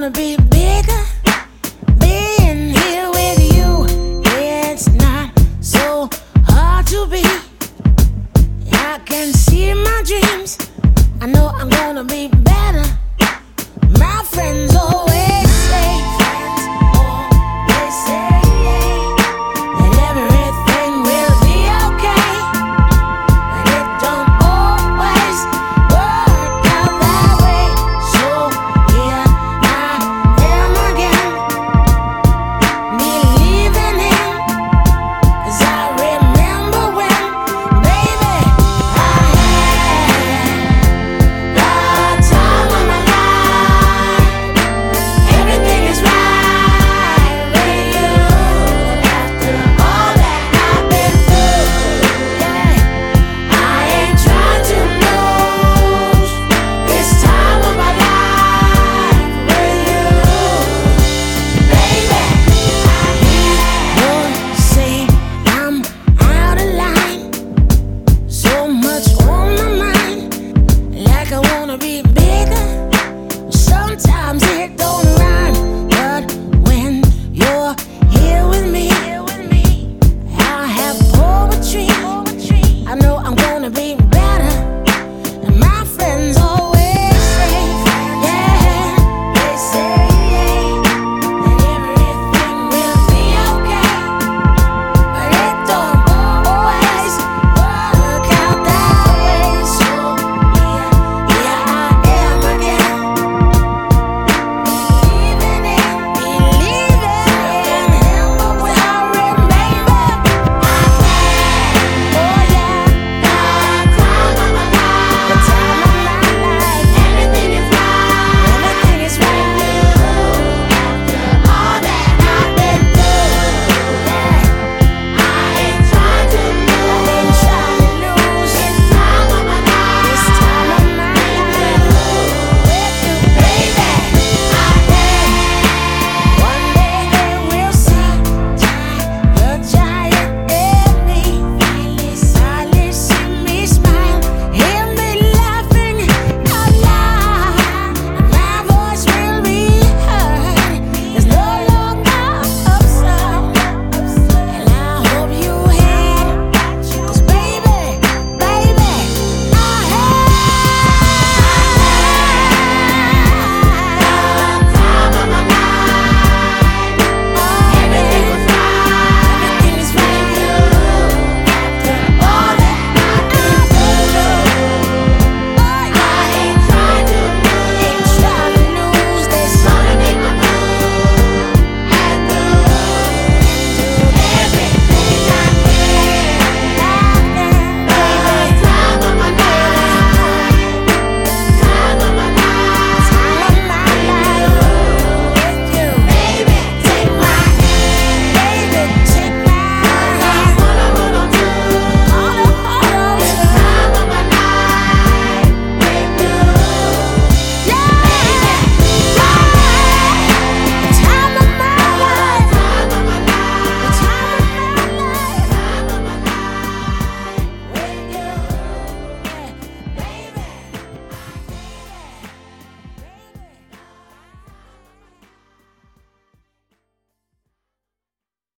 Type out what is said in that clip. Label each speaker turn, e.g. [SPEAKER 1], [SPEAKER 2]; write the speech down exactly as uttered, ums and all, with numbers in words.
[SPEAKER 1] wanna be bigger. Being here with you, yeah, it's not so hard to be. I can see my dreams. I know I'm gonna be better. My friends always say, friends always say that everything will be okay, but it don't always work out that way. So here I am again, believing in, 'cause I remember when, baby, I had the time of my life. Everything is right with you. After all that I've been through, yeah, I ain't trying to lose this time of my life with you, baby. Lord, say I'm out of line. So much on my mind, like I wanna be bigger. Sometimes it don't